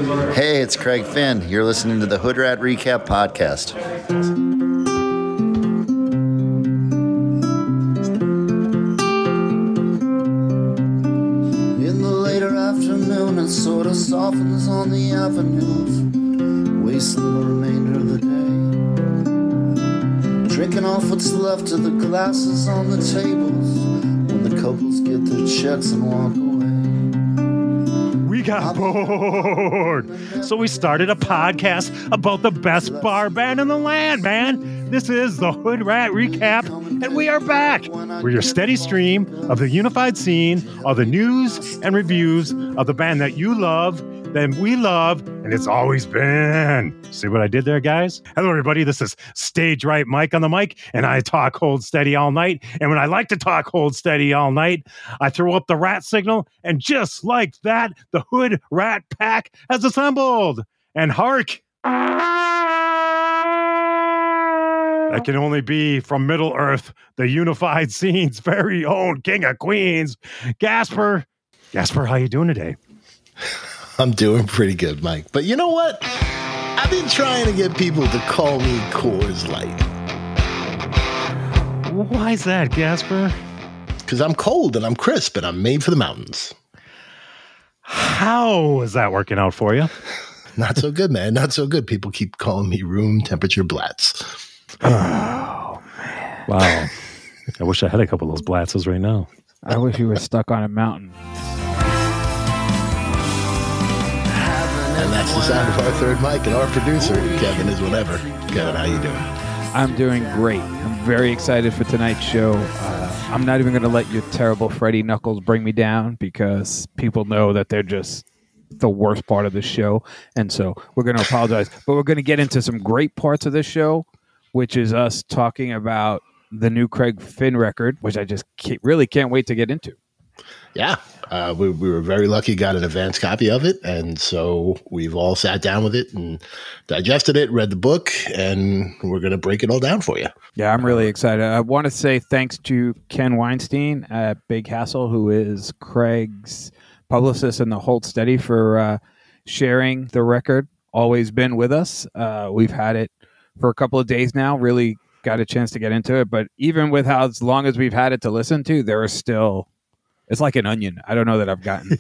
Hey, it's Craig Finn. You're listening to the Hood Rat Recap Podcast. In the later afternoon, it sort of softens on the avenues, wasting the remainder of the day. Drinking off what's left of the glasses on the tables when the couples get their checks and walk away. We got bored, so we started a podcast about the best bar band in the land, man. This is the Hood Rat Recap, and we are back. We're your steady stream of the unified scene, of the news and reviews of the band that you love, that we love, and it's always been. See what I did there, guys? Hello, everybody. This is Stage Right Mike on the mic, and I talk hold steady all night. And when I like to talk hold steady all night, I throw up the rat signal, and just like that, the Hood Rat Pack has assembled. And hark! That can only be from Middle Earth, the unified scene's very own King of Queens, Gasper. Gasper, how you doing today? I'm doing pretty good, Mike. But you know what? I've been trying to get people to call me Coors Light. Why is that, Gasper? Because I'm cold and I'm crisp and I'm made for the mountains. How is that working out for you? Not so good, man. Not so good. People keep calling me room temperature Blatz. Oh, man. Wow. I wish I had a couple of those Blatzes right now. I wish you were stuck on a mountain. And that's the sound of our third mic, and our producer, Kevin, is whatever. Kevin, how you doing? I'm doing great. I'm very excited for tonight's show. I'm not even going to let your terrible Freddie Knuckles bring me down because people know that they're just the worst part of the show. And so we're going to apologize. But we're going to get into some great parts of this show, which is us talking about the new Craig Finn record, which I just really can't wait to get into. Yeah, we were very lucky, got an advance copy of it, and so we've all sat down with it and digested it, read the book, and we're going to break it all down for you. Yeah, I'm really excited. I want to say thanks to Ken Weinstein at Big Hassle, who is Craig's publicist in the Hold Steady, for sharing the record. Always been with us. We've had it for a couple of days now, really got a chance to get into it, but even with how as long as we've had it to listen to, there is still... It's like an onion. I don't know that I've gotten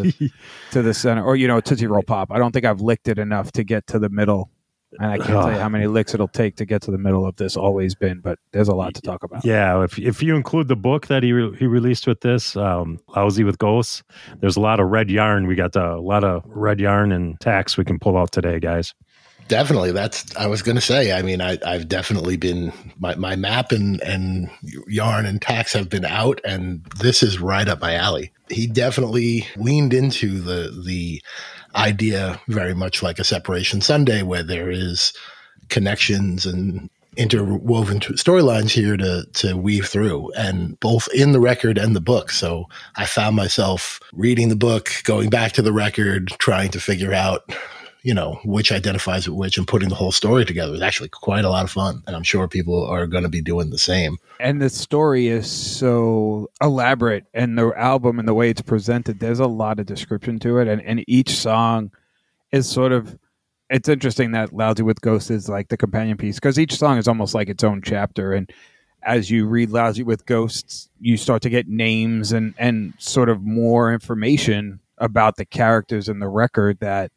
to the center. Or, Tootsie Roll Pop. I don't think I've licked it enough to get to the middle. And I can't tell you how many licks it'll take to get to the middle of this Always Been. But there's a lot to talk about. Yeah, if you include the book that he released with this, Lousy with Ghosts, there's a lot of red yarn. We got a lot of red yarn and tacks we can pull out today, guys. Definitely. I was going to say, I mean, I've definitely been, my map and yarn and tacks have been out, and this is right up my alley. He definitely leaned into the idea very much like a Separation Sunday, where there is connections and interwoven storylines here to weave through, and both in the record and the book. So I found myself reading the book, going back to the record, trying to figure out which identifies with which, and putting the whole story together is actually quite a lot of fun. And I'm sure people are going to be doing the same. And the story is so elaborate, and the album and the way it's presented, there's a lot of description to it. And each song is sort of, it's interesting that Lousy with Ghosts is like the companion piece, because each song is almost like its own chapter. And as you read Lousy with Ghosts, you start to get names and sort of more information about the characters in the record that,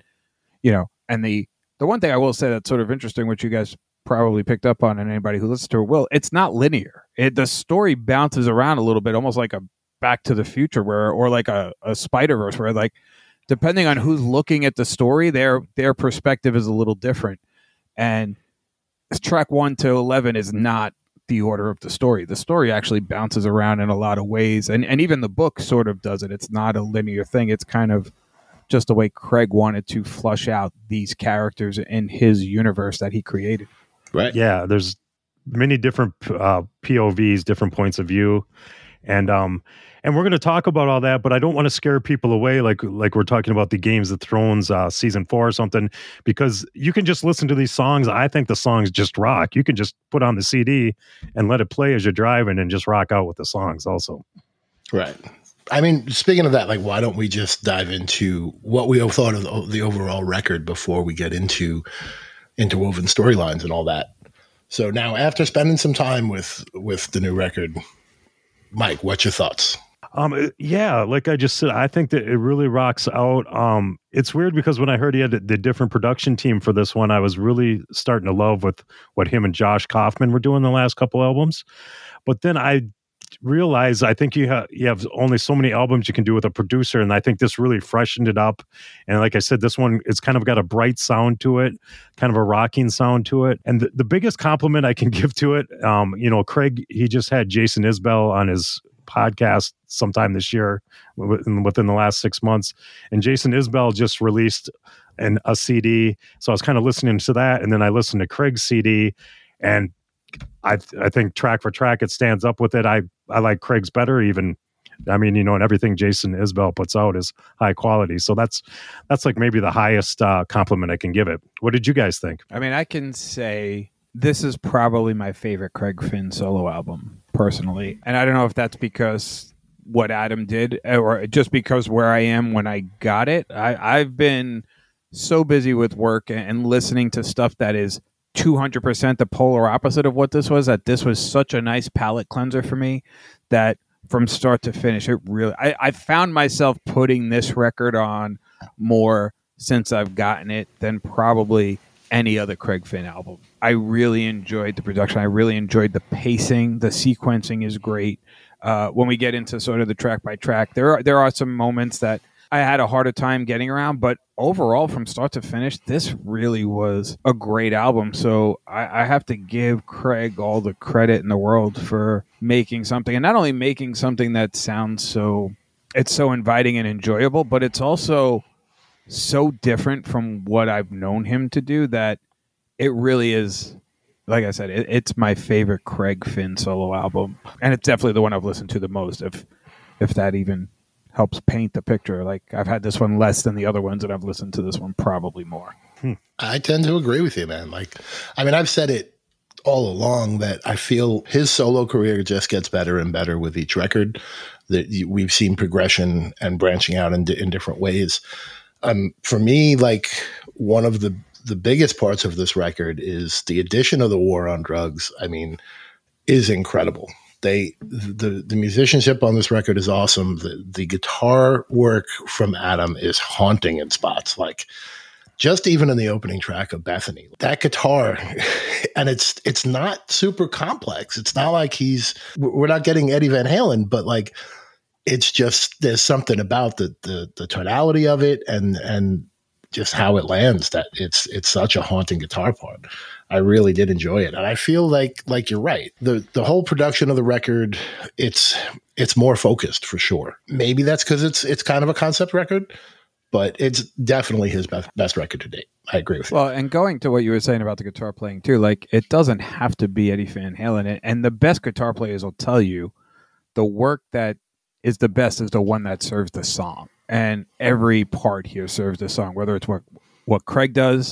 and the one thing I will say that's sort of interesting, which you guys probably picked up on, and anybody who listens to it will, it's not linear. The story bounces around a little bit, almost like a Back to the Future or like a Spider-Verse, where like, depending on who's looking at the story, their perspective is a little different. And track 1 to 11 is not the order of the story. The story actually bounces around in a lot of ways. And even the book sort of does it. It's not a linear thing. It's kind of just the way Craig wanted to flush out these characters in his universe that he created. Right. Yeah, there's many different POVs, different points of view. And we're going to talk about all that, but I don't want to scare people away like we're talking about the Games of Thrones season 4 or something, because you can just listen to these songs. I think the songs just rock. You can just put on the CD and let it play as you're driving and just rock out with the songs also. Right. I mean, speaking of that, like, why don't we just dive into what we thought of the overall record before we get into interwoven storylines and all that? So now, after spending some time with the new record, Mike, what's your thoughts? Yeah, like I just said, I think that it really rocks out. It's weird because when I heard he had the different production team for this one, I was really starting to love with what him and Josh Kaufman were doing the last couple albums. But then I realized I think you have only so many albums you can do with a producer, and I think this really freshened it up. And like I said, this one, it's kind of got a bright sound to it, kind of a rocking sound to it. And the biggest compliment I can give to it, Craig, he just had Jason Isbell on his podcast sometime this year within the last 6 months, and Jason Isbell just released a CD, so I was kind of listening to that, and then I listened to Craig's CD, and I think track for track it stands up with it. I like Craig's better even. I mean, and everything Jason Isbell puts out is high quality, so that's like maybe the highest compliment I can give it. What did you guys think? I mean, I can say this is probably my favorite Craig Finn solo album, personally. And I don't know if that's because what Adam did or just because where I am when I got it. I've been so busy with work and listening to stuff that is 200% the polar opposite of what this was, that this was such a nice palate cleanser for me that from start to finish, it really, I found myself putting this record on more since I've gotten it than probably any other Craig Finn album. I really enjoyed the production. I really enjoyed the pacing. The sequencing is great. When we get into sort of the track by track, there are some moments that I had a harder time getting around, but overall, from start to finish, this really was a great album. So I have to give Craig all the credit in the world for making something, and not only making something that sounds so inviting and enjoyable, but it's also so different from what I've known him to do that it really is, like I said, it's my favorite Craig Finn solo album, and it's definitely the one I've listened to the most, if that even helps paint the picture. Like, I've had this one less than the other ones, and I've listened to this one probably more. I tend to agree with you, man. Like, I mean, I've said it all along that I feel his solo career just gets better and better with each record. That we've seen progression and branching out in different ways. For me, like, one of the biggest parts of this record is the addition of the War on Drugs. I mean, is incredible. The musicianship on this record is awesome. The guitar work from Adam is haunting in spots. Like, just even in the opening track of Bethany, that guitar, and it's not super complex. It's not like we're not getting Eddie Van Halen, but like, it's just, there's something about the tonality of it and just how it lands that it's such a haunting guitar part. I really did enjoy it. And I feel like you're right. The whole production of the record, it's more focused for sure. Maybe that's because it's kind of a concept record, but it's definitely his best record to date. I agree with you. Well, and going to what you were saying about the guitar playing too, like, it doesn't have to be Eddie Van Halen. And the best guitar players will tell you the work that is the best is the one that serves the song. And every part here serves the song, whether it's what Craig does.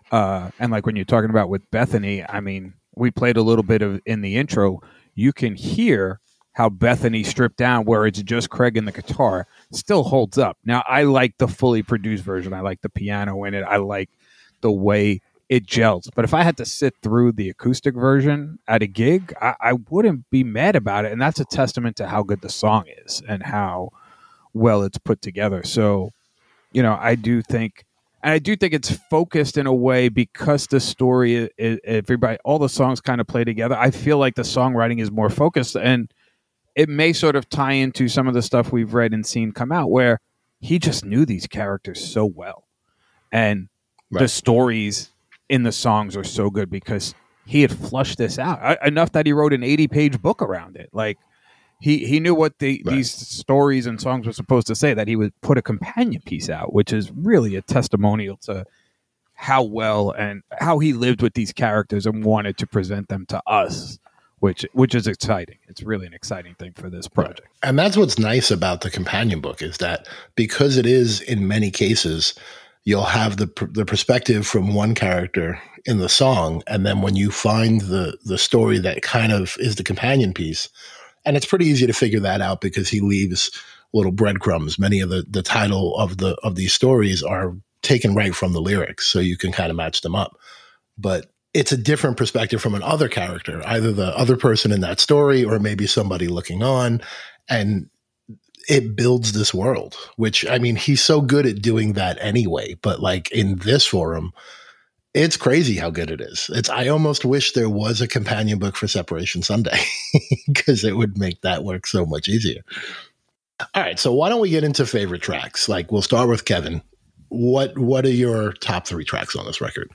And like when you're talking about with Bethany, I mean, we played a little bit of in the intro. You can hear how Bethany stripped down, where it's just Craig and the guitar, still holds up. Now, I like the fully produced version. I like the piano in it. I like the way it gels. But if I had to sit through the acoustic version at a gig, I wouldn't be mad about it. And that's a testament to how good the song is and how well it's put together. So, I do think it's focused in a way because the story is all the songs kind of play together. I feel like the songwriting is more focused, and it may sort of tie into some of the stuff we've read and seen come out where he just knew these characters so well. And the stories in the songs are so good because he had flushed this out enough that he wrote an 80-page book around it. Like, he knew what these stories and songs were supposed to say, that he would put a companion piece out, which is really a testimonial to how well and how he lived with these characters and wanted to present them to us, which is exciting. It's really an exciting thing for this project. And that's what's nice about the companion book, is that because it is, in many cases, you'll have the perspective from one character in the song, and then when you find the story that kind of is the companion piece, and it's pretty easy to figure that out because he leaves little breadcrumbs. Many of the title of these stories are taken right from the lyrics, so you can kind of match them up. But it's a different perspective from another character, either the other person in that story or maybe somebody looking on. And it builds this world, which, I mean, he's so good at doing that anyway. But like in this forum, it's crazy how good it is. I almost wish there was a companion book for Separation Sunday because it would make that work so much easier. All right, so why don't we get into favorite tracks? Like, we'll start with Kevin. What are your top 3 tracks on this record?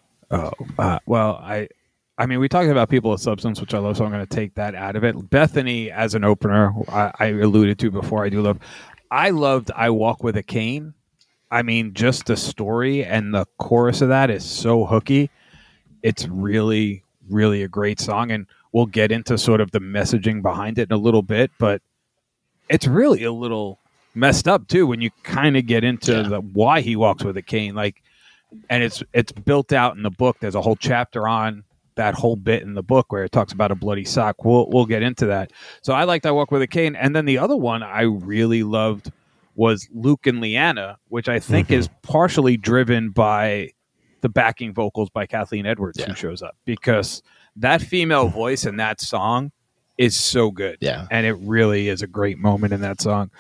Well, I mean, we talked about People of Substance, which I love, so I'm going to take that out of it. Bethany as an opener, I alluded to before. I loved I Walk with a Cane. I mean, just the story and the chorus of that is so hooky. It's really, really a great song, and we'll get into sort of the messaging behind it in a little bit, but it's really a little messed up too when you kind of get into the why he walks with a cane. Like, and it's built out in the book. There's a whole chapter on that whole bit in the book where it talks about a bloody sock. We'll get into that. So I liked I Walk with a Cane, and then the other one I really loved was Luke and Leanna, which I think is partially driven by the backing vocals by Kathleen Edwards, who shows up, because that female voice in that song is so good. Yeah. And it really is a great moment in that song.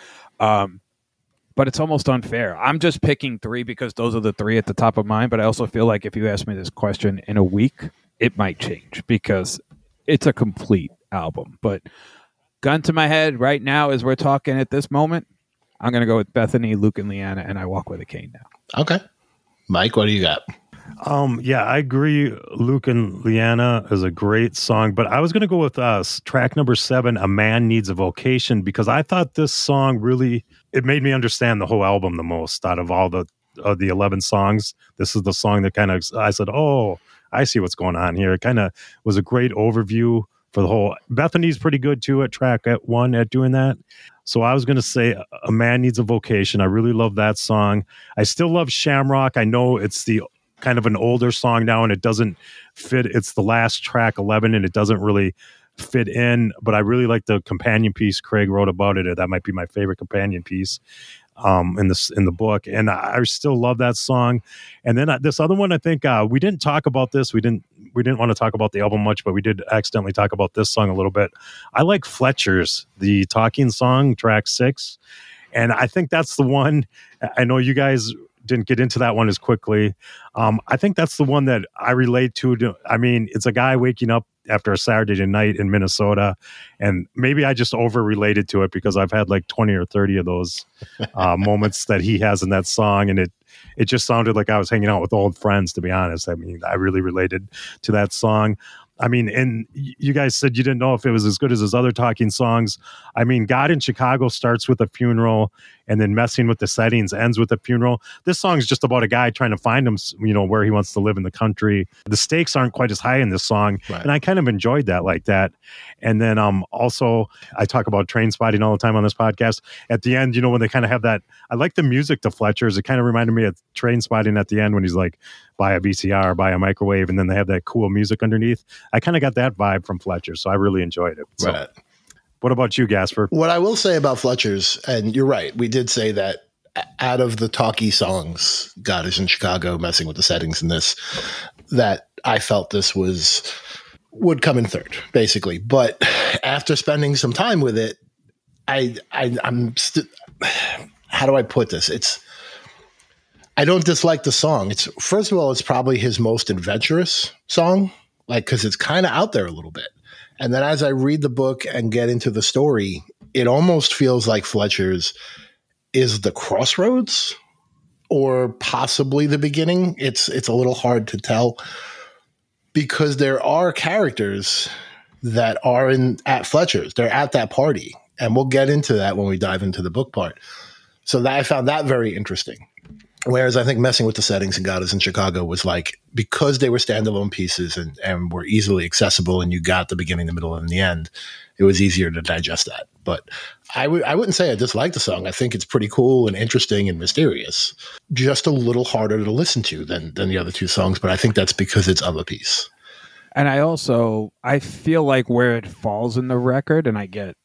But it's almost unfair. I'm just picking 3 because those are the 3 at the top of mind. But I also feel like if you ask me this question in a week, it might change because it's a complete album. But gun to my head right now as we're talking at this moment, I'm going to go with Bethany, Luke, and Leanna, and I Walk with a Cane now. Okay. Mike, what do you got? Yeah, I agree. Luke and Leanna is a great song, but I was going to go with track number 7, A Man Needs a Vocation, because I thought this song really, it made me understand the whole album the most out of all the 11 songs. This is the song that kind of, I said, oh, I see what's going on here. It kind of was a great overview for the whole. Bethany's pretty good too at track 1 at doing that. So I was going to say A Man Needs a Vocation. I really love that song. I still love Shamrock. I know it's the kind of an older song now and it doesn't fit. It's the last track 11 and it doesn't really fit in, but I really like the companion piece Craig wrote about it. That might be my favorite companion piece in the book, and I still love that song. And then this other one, I think we didn't talk about this. We didn't want to talk about the album much, but we did accidentally talk about this song a little bit. I like Fletcher's, the Talking song, track 6, and I think that's the one. I know you guys didn't get into that one as quickly. I think that's the one that I relate to. I mean, it's a guy waking up after a Saturday night in Minnesota, and maybe I just over-related to it because I've had like 20 or 30 of those moments that he has in that song, and it just sounded like I was hanging out with old friends, to be honest. I mean, I really related to that song. I mean, and you guys said you didn't know if it was as good as his other Talking songs. I mean, God in Chicago starts with a funeral, and then Messing with the Settings ends with a funeral. This song is just about a guy trying to find him, where he wants to live in the country. The stakes aren't quite as high in this song, right. And I kind of enjoyed that like that. And then also, I talk about Train Spotting all the time on this podcast. At the end, when they kind of have that, I like the music to Fletcher's. It kind of reminded me of Train Spotting at the end when he's like, buy a VCR, buy a microwave, and then they have that cool music underneath. I kind of got that vibe from Fletcher, so I really enjoyed it. So, right. What about you, Gasper? What I will say about Fletcher's, and you're right, we did say that out of the talky songs, God is in Chicago, Messing with the Settings, and this, that I felt this would come in third, basically. But after spending some time with it, I'm how do I put this? I don't dislike the song. First of all, it's probably his most adventurous song, because it's kind of out there a little bit. And then as I read the book and get into the story, it almost feels like Fletcher's is the crossroads or possibly the beginning. It's a little hard to tell because there are characters that are at Fletcher's. They're at that party. And we'll get into that when we dive into the book part. So I found that very interesting. Whereas I think Messing with the Settings and God is in Chicago was because they were standalone pieces and were easily accessible and you got the beginning, the middle, and the end, it was easier to digest that. But I wouldn't say I dislike the song. I think it's pretty cool and interesting and mysterious. Just a little harder to listen to than the other 2 songs, but I think that's because it's of a piece. And I feel like where it falls in the record, and I get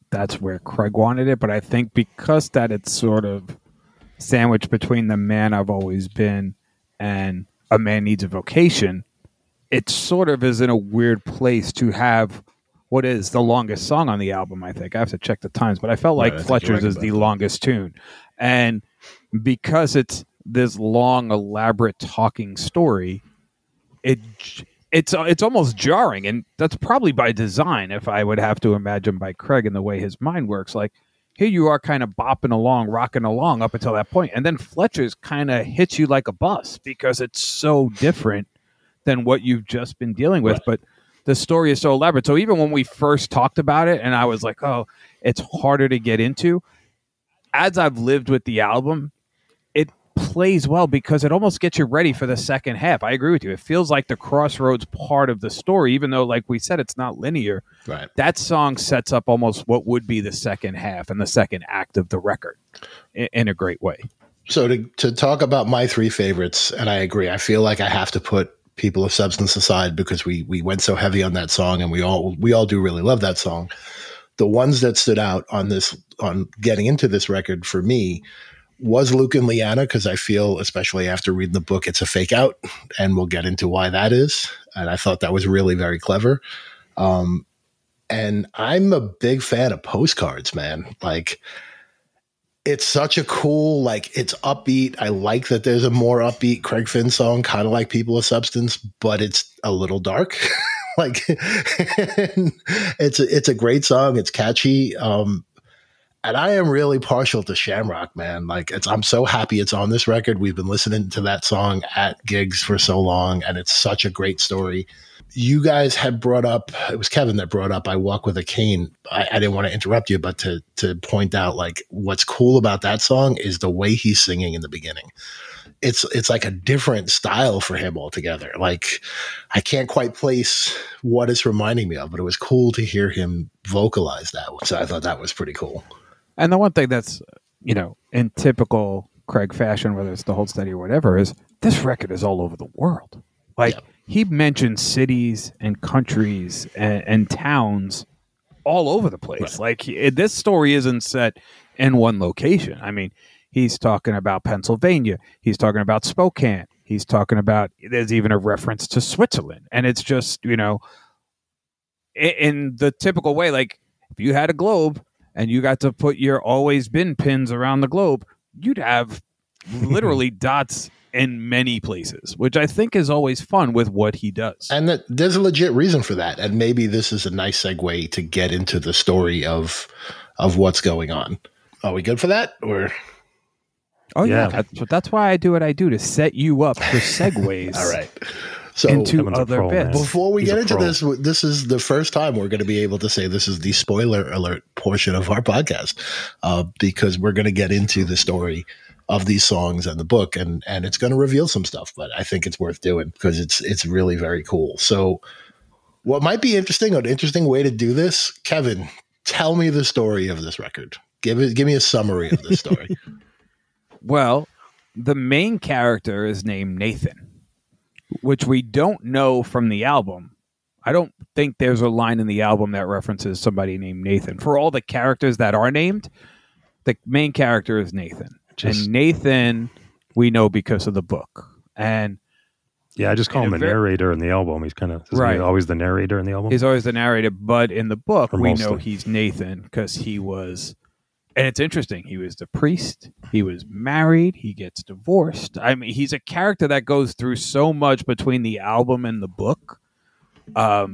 that's where Craig wanted it. But I think because that it's sort of sandwiched between The Man I've Always Been and A Man Needs a Vocation, it sort of is in a weird place to have what is the longest song on the album, I think. I have to check the times, but I felt like Fletcher's is the longest tune. And because it's this long, elaborate talking story, it's almost jarring, and that's probably by design, if I would have to imagine, by Craig and the way his mind works. Like, here you are kind of bopping along, rocking along up until that point, and then Fletcher's kind of hits you like a bus because it's so different than what you've just been dealing with. Right. But the story is so elaborate. So even when we first talked about it, and I was like, oh, it's harder to get into, as I've lived with the album, it plays well because it almost gets you ready for the second half. I agree with you. It feels like the crossroads part of the story, even though, like we said, it's not linear. Right. That song sets up almost what would be the second half and the second act of the record in a great way. So to talk about my three favorites, and I agree, I feel like I have to put People of Substance aside because we went so heavy on that song, and we all do really love that song. The ones that stood out on getting into this record for me was Luke and Leanna, because I feel, especially after reading the book, it's a fake out, and we'll get into why that is. And I thought that was really very clever. And I'm a big fan of Postcards, man. Like, it's such a cool, like, it's upbeat. I like that there's a more upbeat Craig Finn song, kind of like People of Substance, but it's a little dark. Like, it's a great song. It's catchy. And I am really partial to Shamrock, man. Like, I'm so happy it's on this record. We've been listening to that song at gigs for so long, and it's such a great story. You guys had brought up, it was Kevin that brought up I Walk with a Cane. I didn't want to interrupt you, but to point out, like, what's cool about that song is the way he's singing in the beginning. It's like a different style for him altogether. Like, I can't quite place what it's reminding me of, but it was cool to hear him vocalize that way. So I thought that was pretty cool. And the one thing that's, in typical Craig fashion, whether it's the Hold Steady or whatever, is this record is all over the world. Like, he mentions cities and countries and towns all over the place. Right. Like, this story isn't set in one location. I mean, he's talking about Pennsylvania. He's talking about Spokane. He's talking about, there's even a reference to Switzerland. And it's just, in the typical way, like, if you had a globe and you got to put your Always Been pins around the globe, you'd have literally dots in many places, which I think is always fun with what he does. And there's a legit reason for that. And maybe this is a nice segue to get into the story of what's going on. Are we good for that? Or... Oh, yeah. That's why I do what I do, to set you up for segues. All right. So into other bits. Before we get into this is the first time we're going to be able to say this is the spoiler alert portion of our podcast, because we're going to get into the story of these songs and the book, and it's going to reveal some stuff, but I think it's worth doing because it's really very cool. So what might be interesting, an interesting way to do this, Kevin, tell me the story of this record. Give me a summary of this story. Well, the main character is named Nathan, which we don't know from the album. I don't think there's a line in the album that references somebody named Nathan. For all the characters that are named, the main character is Nathan. And Nathan, we know because of the book. And yeah, I just call him the narrator in the album. He's kind of always the narrator in the album. He's always the narrator, but in the book, we know he's Nathan because he was, and it's interesting, he was the priest, he was married, he gets divorced. I mean, he's a character that goes through so much between the album and the book that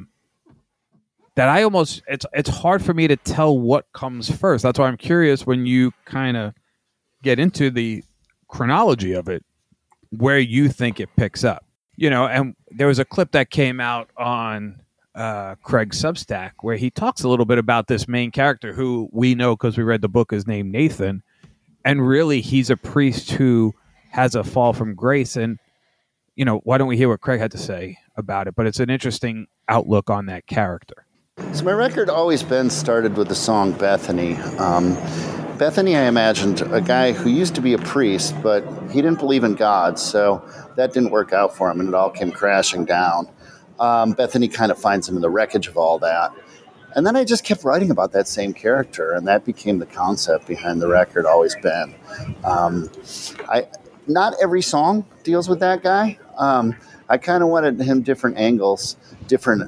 I almost, it's hard for me to tell what comes first. That's why I'm curious when you kind of get into the chronology of it, where you think it picks up. And there was a clip that came out on Craig's Substack where he talks a little bit about this main character who we know because we read the book is named Nathan. And really, he's a priest who has a fall from grace. And, why don't we hear what Craig had to say about it? But it's an interesting outlook on that character. So my record Always Been started with the song Bethany. Bethany, I imagined a guy who used to be a priest, but he didn't believe in God, so that didn't work out for him, and it all came crashing down. Bethany kind of finds him in the wreckage of all that. And then I just kept writing about that same character, and that became the concept behind the record, always been. Not every song deals with that guy. I kind of wanted him different angles, different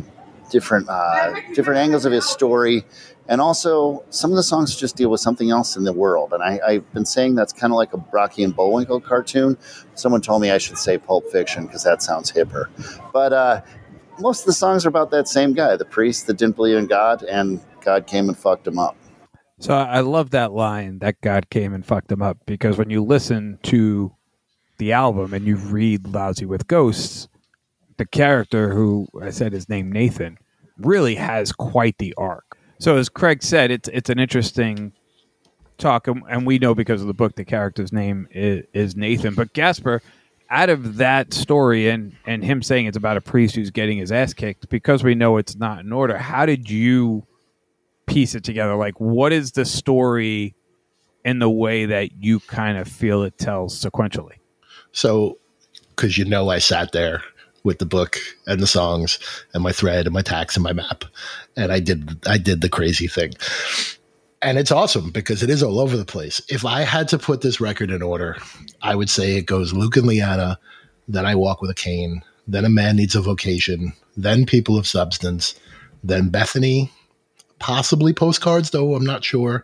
angles of his story. And also, some of the songs just deal with something else in the world. And I've been saying that's kind of like a Rocky and Bullwinkle cartoon. Someone told me I should say Pulp Fiction because that sounds hipper. But most of the songs are about that same guy, the priest that didn't believe in God, and God came and fucked him up. So I love that line, that God came and fucked him up, because when you listen to the album and you read Lousy with Ghosts, the character who I said is named Nathan really has quite the arc. So as Craig said, it's an interesting talk, and we know because of the book the character's name is Nathan. But Gasper, out of that story and him saying it's about a priest who's getting his ass kicked, because we know it's not in order, how did you piece it together? Like, what is the story in the way that you kind of feel it tells sequentially? So, because I sat there with the book and the songs and my thread and my tax and my map, and I did the crazy thing. And it's awesome because it is all over the place. If I had to put this record in order, I would say it goes Luke and Leanna, then I Walk with a Cane, then A Man Needs a Vocation, then People of Substance, then Bethany, possibly Postcards, though I'm not sure,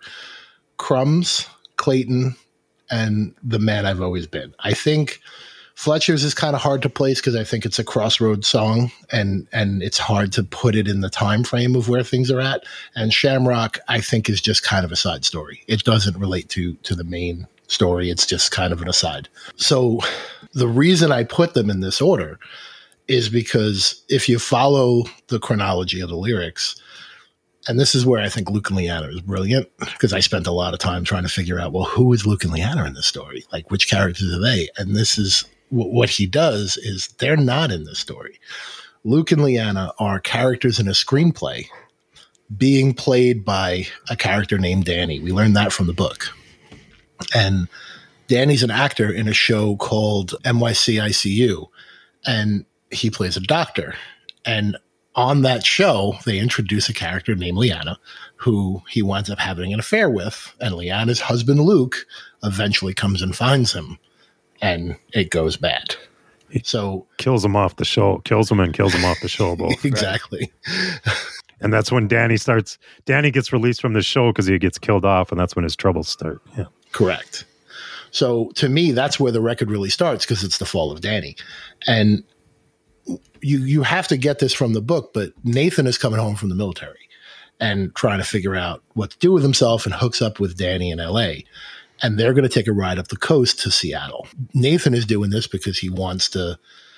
Crumbs, Clayton, and The Man I've Always Been. I think Fletcher's is kind of hard to place because I think it's a crossroads song, and it's hard to put it in the time frame of where things are at. And Shamrock, I think, is just kind of a side story. It doesn't relate to the main story. It's just kind of an aside. So the reason I put them in this order is because if you follow the chronology of the lyrics, and this is where I think Luke and Leanna is brilliant, because I spent a lot of time trying to figure out, well, who is Luke and Leanna in this story? Like, which characters are they? And this is what he does is they're not in this story. Luke and Leanna are characters in a screenplay being played by a character named Danny. We learned that from the book. And Danny's an actor in a show called NYCICU, and he plays a doctor. And on that show, they introduce a character named Leanna, who he winds up having an affair with. And Leanna's husband, Luke, eventually comes and finds him, and it goes bad. So kills him off the show, kills him off the show. Both. Exactly. And that's when Danny gets released from the show because he gets killed off, and that's when his troubles start. Yeah. Correct. So to me, that's where the record really starts, because it's the fall of Danny. And you have to get this from the book, but Nathan is coming home from the military and trying to figure out what to do with himself, and hooks up with Danny in LA. And they're going to take a ride up the coast to Seattle. Nathan is doing this because he wants to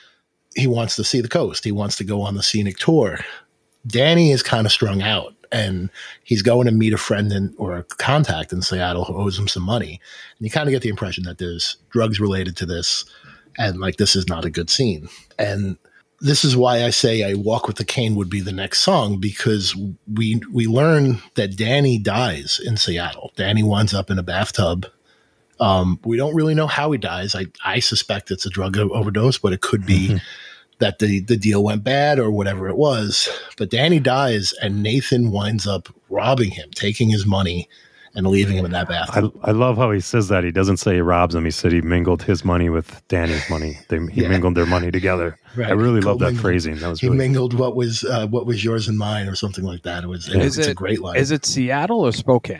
see the coast. He wants to go on the scenic tour. Danny is kind of strung out, and he's going to meet a friend or a contact in Seattle who owes him some money. And you kind of get the impression that there's drugs related to this, and like, this is not a good scene. And this is why I say I Walk with the Cane would be the next song, because we learn that Danny dies in Seattle. Danny winds up in a bathtub. We don't really know how he dies. I suspect it's a drug overdose, but it could be that the deal went bad or whatever it was. But Danny dies, and Nathan winds up robbing him, taking his money and leaving him in that bathtub. I love how he says that. He doesn't say he robs him. He said he mingled his money with Danny's money. He mingled their money together. Right. I really love that phrasing. That was really mingled what was yours and mine, or something like that. It's a great line. Is it Seattle or Spokane?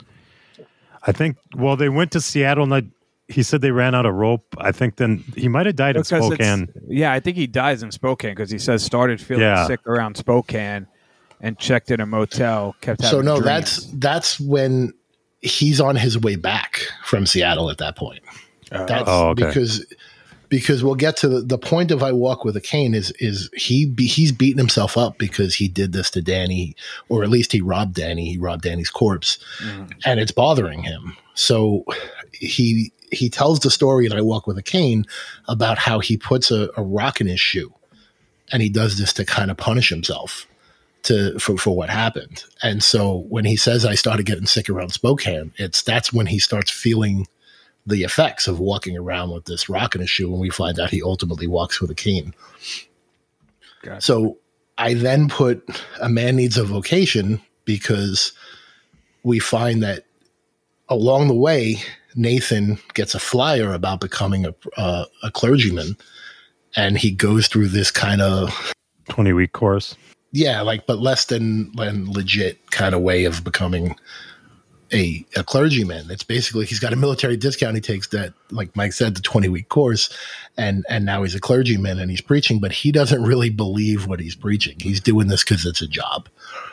I think. Well, they went to Seattle, and he said they ran out of rope. I think then he might have died in Spokane. Yeah, I think he dies in Spokane, because he says started feeling sick around Spokane and checked in a motel. Kept having dreams. That's when he's on his way back from Seattle at that point. Okay. Because we'll get to the point of I Walk with a Cane is he's beating himself up because he did this to Danny, or at least he robbed Danny. He robbed Danny's corpse, and it's bothering him. So he tells the story in I Walk with a Cane about how he puts a rock in his shoe, and he does this to kind of punish himself for what happened. And so when he says I started getting sick around Spokane, that's when he starts feeling the effects of walking around with this rock in his shoe, and we find out he ultimately walks with a cane. Gotcha. So I then put A Man Needs a Vocation because we find that along the way, Nathan gets a flyer about becoming a clergyman, and he goes through this kind of 20-week course. Yeah, but less than legit kind of way of becoming a clergyman. It's basically he's got a military discount. He takes that, like Mike said, the 20-week course, and now he's a clergyman and he's preaching, but he doesn't really believe what he's preaching. He's doing this because it's a job.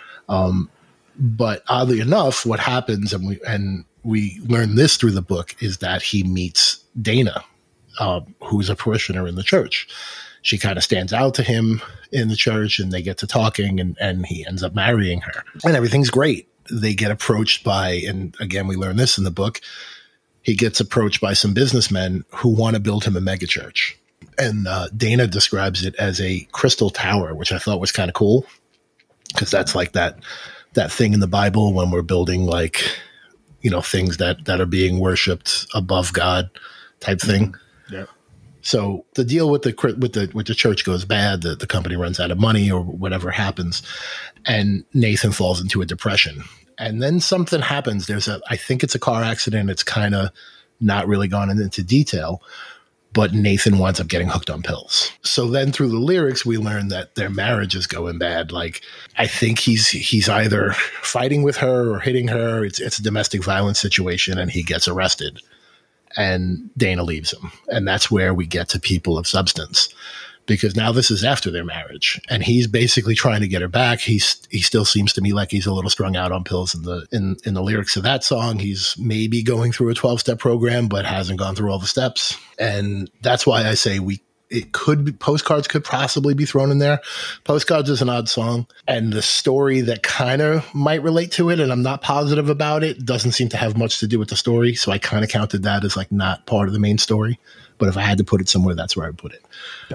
But oddly enough, what happens, and we learn this through the book, is that he meets Dana, who's a parishioner in the church. She kind of stands out to him in the church, and they get to talking, and he ends up marrying her. And everything's great. They get approached by, and again, we learn this in the book, he gets approached by some businessmen who want to build him a megachurch. And Dana describes it as a crystal tower, which I thought was kind of cool, because that's like that thing in the Bible when we're building things that are being worshipped above God type thing. Yeah. So the deal with the church goes bad. The company runs out of money or whatever happens, and Nathan falls into a depression. And then something happens. I think it's a car accident. It's kind of not really gone into detail, but Nathan winds up getting hooked on pills. So then through the lyrics, we learn that their marriage is going bad. I think he's either fighting with her or hitting her. It's a domestic violence situation, and he gets arrested. And Dana leaves him. And that's where we get to People of Substance, because now this is after their marriage, and he's basically trying to get her back. He still seems to me like he's a little strung out on pills in the lyrics of that song. He's maybe going through a 12-step program, but hasn't gone through all the steps. And that's why I say Postcards could possibly be thrown in there. Postcards is an odd song, and the story that kind of might relate to it, and I'm not positive about it, doesn't seem to have much to do with the story. So I kind of counted that as not part of the main story. But if I had to put it somewhere, that's where I would put it.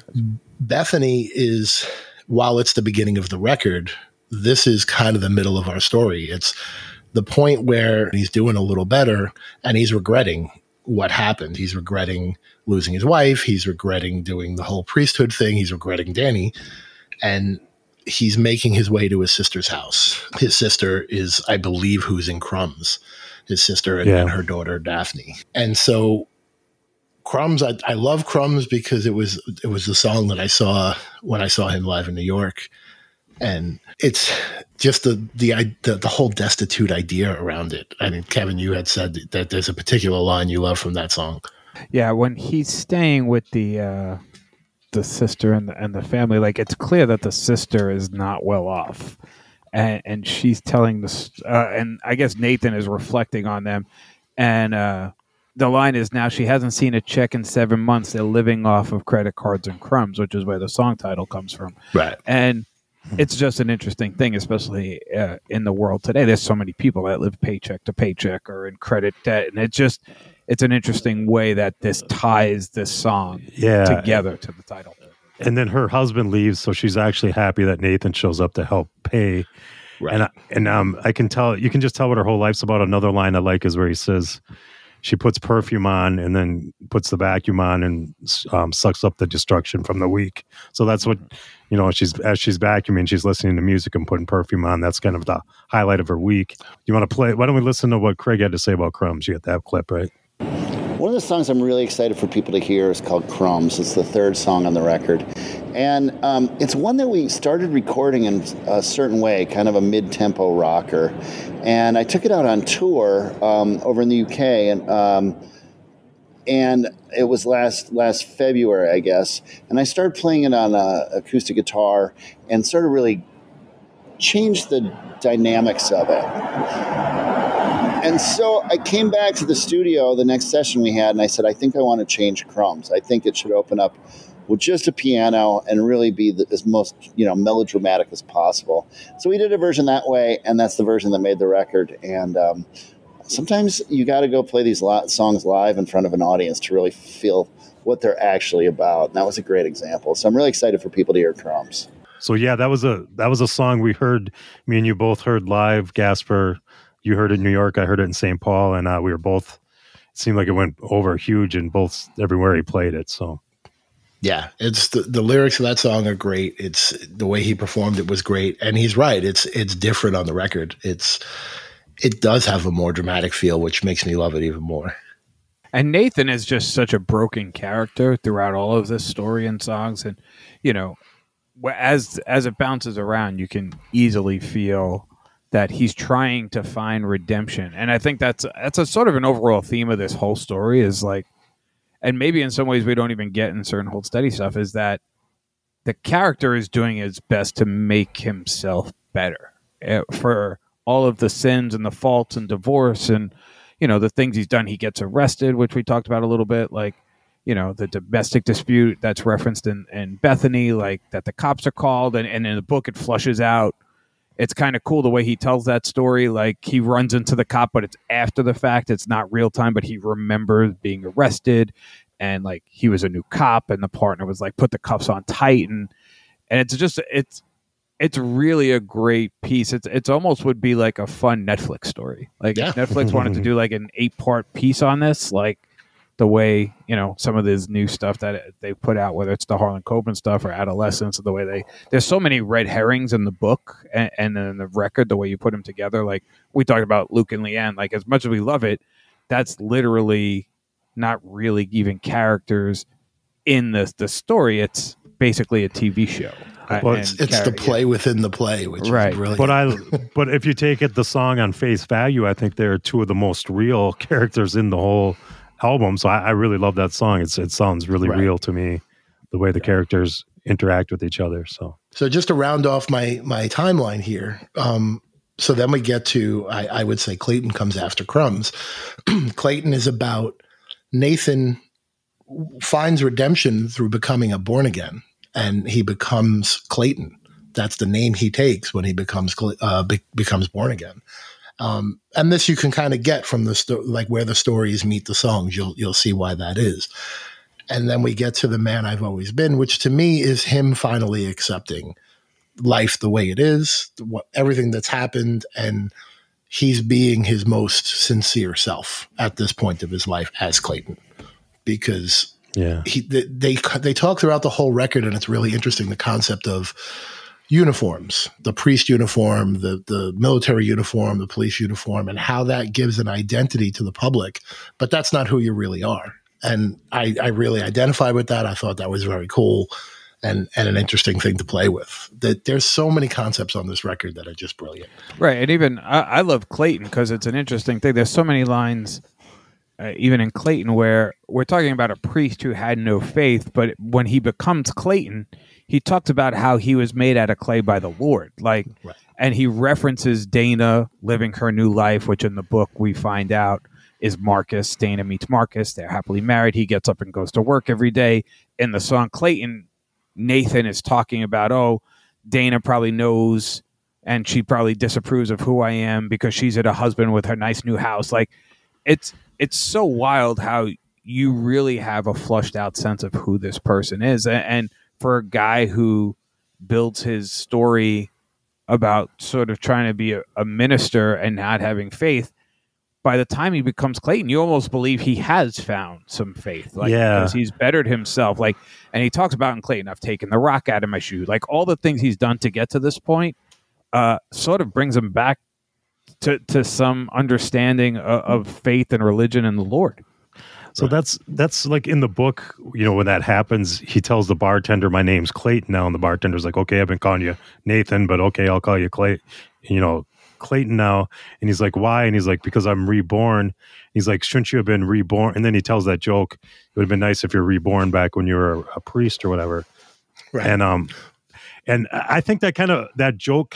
Bethany is, while it's the beginning of the record, this is kind of the middle of our story. It's the point where he's doing a little better and he's regretting what happened. He's regretting losing his wife. He's regretting doing the whole priesthood thing. He's regretting Danny. And he's making his way to his sister's house. His sister is, I believe, who's in Crumbs. His sister and her daughter, Daphne. And so Crumbs, I love Crumbs because it was the song that I saw when I saw him live in New York. And it's just the whole destitute idea around it. I mean, Kevin, you had said that there's a particular line you love from that song. Yeah, when he's staying with the sister and the family, it's clear that the sister is not well off, and she's telling this, and I guess Nathan is reflecting on them, and the line is, now she hasn't seen a check in 7 months. They're living off of credit cards and crumbs, which is where the song title comes from. Right, and it's just an interesting thing, especially in the world today. There's so many people that live paycheck to paycheck or in credit debt, and it's an interesting way that this ties this song together to the title. And then her husband leaves, so she's actually happy that Nathan shows up to help pay. Right. And I can tell, you can just tell what her whole life's about. Another line I like is where he says she puts perfume on and then puts the vacuum on and sucks up the destruction from the week. So that's what, as she's vacuuming, she's listening to music and putting perfume on. That's kind of the highlight of her week. You want to play? Why don't we listen to what Craig had to say about Crumbs? You got that clip, right? One of the songs I'm really excited for people to hear is called Crumbs. It's the third song on the record. And it's one that we started recording in a certain way, kind of a mid-tempo rocker. And I took it out on tour over in the UK, and it was last February, I guess. And I started playing it on acoustic guitar and sort of really changed the dynamics of it. And so I came back to the studio the next session we had, and I said, I think I want to change Crumbs. I think it should open up with just a piano and really be as most melodramatic as possible. So we did a version that way, and that's the version that made the record. And sometimes you got to go play these songs live in front of an audience to really feel what they're actually about. And that was a great example. So I'm really excited for people to hear Crumbs. So yeah, that was a song we heard. Me and you both heard live. Gasper, you heard it in New York. I heard it in St. Paul, and we were both. It seemed like it went over huge in both everywhere he played it. So Yeah, it's the lyrics of that song are great. It's the way he performed it was great, and he's right. It's different on the record. It does have a more dramatic feel, which makes me love it even more. And Nathan is just such a broken character throughout all of this story and songs, and as it bounces around, you can easily feel that he's trying to find redemption. And I think that's a sort of an overall theme of this whole story is like, and maybe in some ways we don't even get in certain Hold Steady stuff, is that the character is doing his best to make himself better for all of the sins and the faults and divorce and, the things he's done. He gets arrested, which we talked about a little bit, like, the domestic dispute that's referenced in Bethany, like that the cops are called, and in the book it flushes out. It's kind of cool the way he tells that story. Like he runs into the cop, but it's after the fact. It's not real time, but he remembers being arrested and like he was a new cop and the partner was like, put the cuffs on tight. And it's really a great piece. It's almost would be like a fun Netflix story. Like if Netflix wanted to do like an 8-part piece on this, like the way, some of this new stuff that they put out, whether it's the Harlan Coben stuff or Adolescence, or the way there's so many red herrings in the book and then the record, the way you put them together. Like we talked about Luke and Leanne, like as much as we love it, that's literally not really even characters in the story. It's basically a TV show. Well, it's the play within the play, which is brilliant. But if you take the song on face value, I think they're two of the most real characters in the whole album. So I really love that song. It sounds really real to me, the way the characters interact with each other. So just to round off my timeline here. So then we get to, I would say Clayton comes after Crumbs. Clayton is about Nathan finds redemption through becoming a born again, and he becomes Clayton. That's the name he takes when he becomes born again. And this you can kind of get from like where the stories meet the songs. You'll see why that is. And then we get to The Man I've Always Been, which to me is him finally accepting life the way it is, everything that's happened, and he's being his most sincere self at this point of his life as Clayton. Because they talk throughout the whole record, and it's really interesting, the concept of uniforms, the priest uniform, the military uniform, the police uniform, and how that gives an identity to the public, but that's not who you really are. And I really identify with that. I thought that was very cool and an interesting thing to play with. That there's so many concepts on this record that are just brilliant. Right. And even I love Clayton because it's an interesting thing. There's so many lines, even in Clayton, where we're talking about a priest who had no faith, but when he becomes Clayton, he talks about how he was made out of clay by the Lord. Like, and he references Dana living her new life, which in the book we find out is Marcus. Dana meets Marcus. They're happily married. He gets up and goes to work every day. In the song Clayton, Nathan is talking about, oh, Dana probably knows and she probably disapproves of who I am because she's at a husband with her nice new house. Like, it's so wild how you really have a flushed out sense of who this person is. And for a guy who builds his story about sort of trying to be a minister and not having faith, by the time he becomes Clayton, you almost believe he has found some faith. Like, because he's bettered himself. Like, and he talks about in Clayton, I've taken the rock out of my shoe. Like, all the things he's done to get to this point sort of brings him back to some understanding of faith and religion in the Lord. So that's like in the book, when that happens, he tells the bartender, my name's Clayton now. And the bartender's like, okay, I've been calling you Nathan, but okay, I'll call you Clayton now. And he's like, why? And he's like, because I'm reborn. He's like, shouldn't you have been reborn? And then he tells that joke. It would have been nice if you're reborn back when you were a priest or whatever. Right. And I think that joke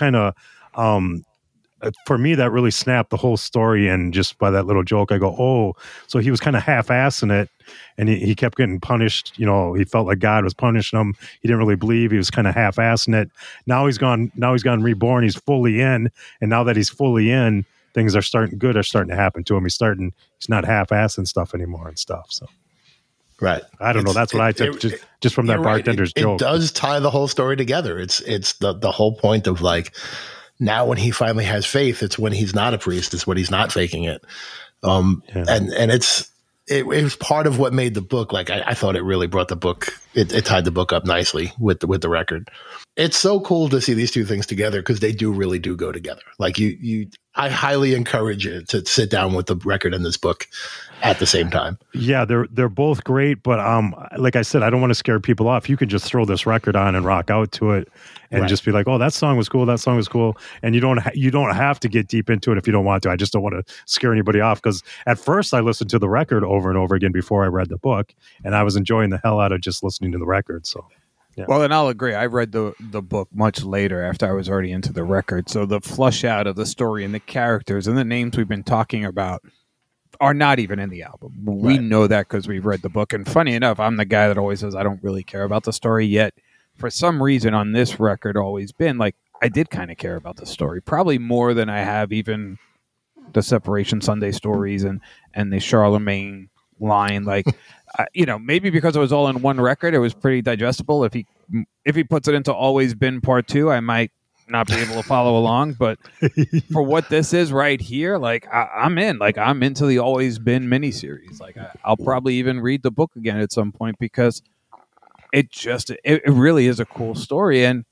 for me, that really snapped the whole story. And just by that little joke, I go, oh, so he was kind of half-assing it, and he kept getting punished. He felt like God was punishing him. He didn't really believe. He was kind of half-assing it. Now he's gone reborn. He's fully in, and now that he's fully in, things are starting to happen to him. He's not half-assing stuff anymore and stuff. So, right. I don't know. That's what I took just from that bartender's joke. It does tie the whole story together. It's the whole point of like, now when he finally has faith, it's when he's not a priest. It's when he's not faking it. And it was part of what made the book. Like I thought it really brought the book. It tied the book up nicely with the record. It's so cool to see these two things together because they really do go together. Like I highly encourage you to sit down with the record and this book at the same time. Yeah, they're both great, but like I said, I don't want to scare people off. You could just throw this record on and rock out to it, and just be like, "Oh, that song was cool. That song was cool." And you don't have to get deep into it if you don't want to. I just don't want to scare anybody off because at first I listened to the record over and over again before I read the book, and I was enjoying the hell out of just listening to the record. So. Yeah. Well, and I'll agree. I read the book much later after I was already into the record. So the flush out of the story and the characters and the names we've been talking about are not even in the album. We know that because we've read the book. And funny enough, I'm the guy that always says I don't really care about the story yet. For some reason on this record, always been like I did kind of care about the story, probably more than I have even the Separation Sunday stories and the Charlemagne line. Like, maybe because it was all in one record, it was pretty digestible. If he puts it into Always Been Part 2, I might not be able to follow along. But for what this is right here, like I'm in. Like I'm into the Always Been miniseries. Like I'll probably even read the book again at some point because it really is a cool story. And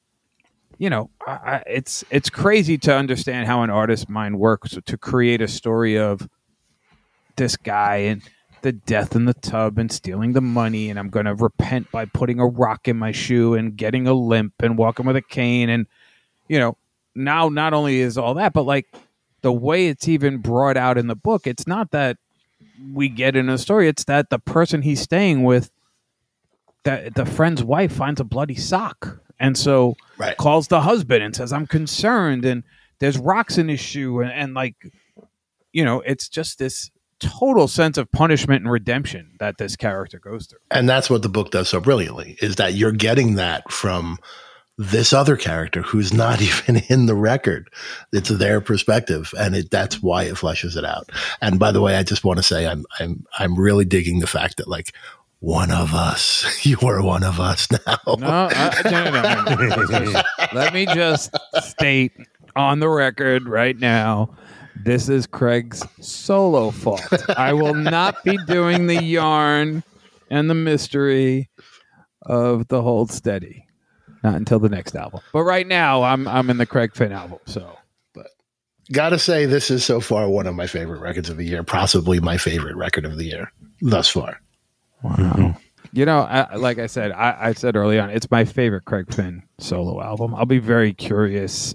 it's crazy to understand how an artist's mind works to create a story of this guy and the death in the tub and stealing the money, and I'm going to repent by putting a rock in my shoe and getting a limp and walking with a cane. And now not only is all that, but like the way it's even brought out in the book, it's not that we get in a story, it's that the person he's staying with, that the friend's wife finds a bloody sock and so calls the husband and says, I'm concerned, and there's rocks in his shoe, and like it's just this total sense of punishment and redemption that this character goes through. And that's what the book does so brilliantly, is that you're getting that from this other character who's not even in the record. It's their perspective, and that's why it fleshes it out. And by the way, I just want to say I'm really digging the fact that like one of us, you are one of us now. No. Let me just state on the record right now, this is Craig's solo fault. I will not be doing the yarn and the mystery of the Hold Steady. Not until the next album. But right now, I'm in the Craig Finn album. So, but gotta say, this is so far one of my favorite records of the year. Possibly my favorite record of the year thus far. Wow. Like I said, I said early on, it's my favorite Craig Finn solo album. I'll be very curious